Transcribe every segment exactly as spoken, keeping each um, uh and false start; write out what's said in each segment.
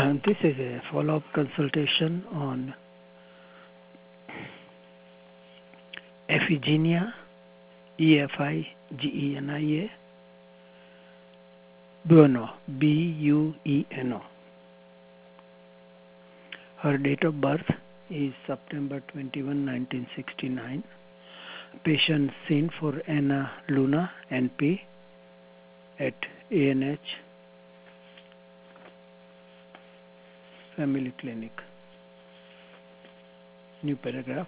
This is a follow-up consultation on Ephigenia, E F I G E N I A, Bueno, B U E N O. Her date of birth is September twenty-first, nineteen sixty-nine. Patient seen for Anna Luna, N P, at A N H Family Clinic. New paragraph.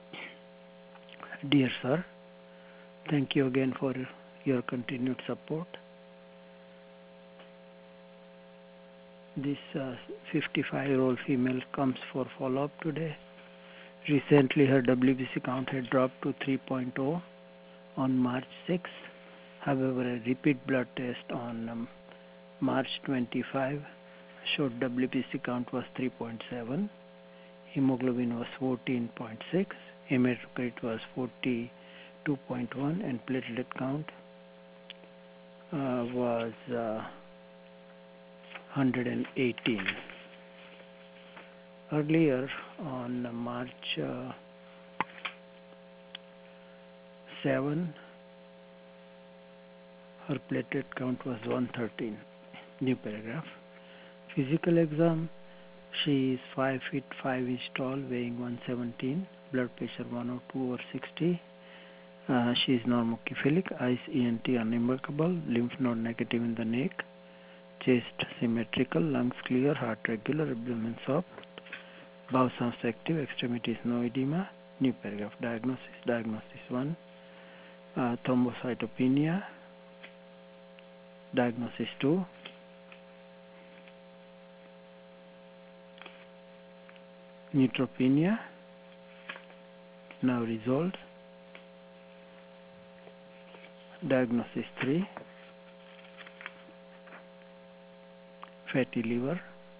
Dear sir, thank you again for your continued support. This fifty-five-year-old female comes for follow-up today. Recently, her W B C count had dropped to three point zero on March sixth. However, a repeat blood test on um, March twenty-fifth showed W B C count was three point seven. Hemoglobin was fourteen point six. Hematocrit was forty-two point one, and platelet count uh, was uh, one hundred eighteen. Earlier on March uh, seventh, her platelet count was one hundred thirteen. New paragraph. Physical exam. She is five feet five inch tall, weighing one hundred seventeen. Blood pressure one oh two over sixty. Uh, she is normocephalic. Eyes E N T unremarkable. Lymph node negative in the neck. Chest symmetrical. Lungs clear. Heart regular. Abdomen soft. Bowel sounds active. Extremities no edema. New paragraph. Diagnosis. Diagnosis one. Uh, thrombocytopenia. Diagnosis two. Neutropenia. Now resolved. Diagnosis three. Fatty liver.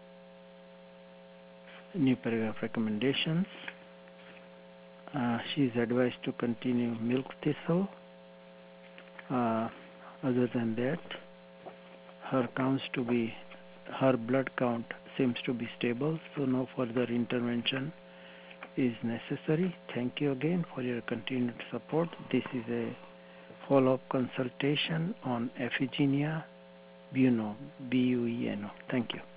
New paragraph. Recommendations. Uh, she is advised to continue milk thistle. Uh, other than that, her counts to be, her blood count seems to be stable, so no further intervention is necessary. Thank you again for your continued support. This is a follow-up consultation on Ephigenia Bueno, B U E N O. Thank you.